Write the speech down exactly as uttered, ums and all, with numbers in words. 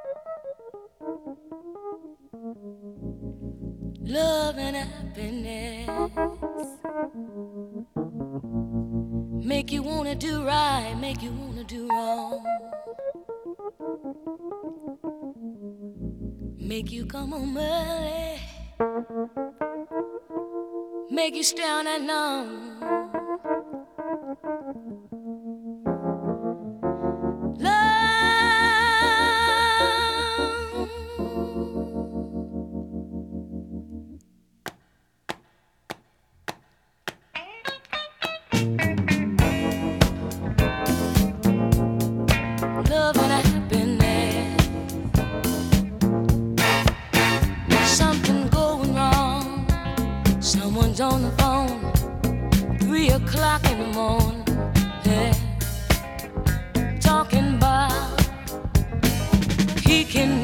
Love and happiness make you wanna do right, make you wanna do wrong, make you come home early, make you stay on that long. Love and happiness, something going wrong. Someone's on the phone, three o'clock in the morning, yeah, talking about he can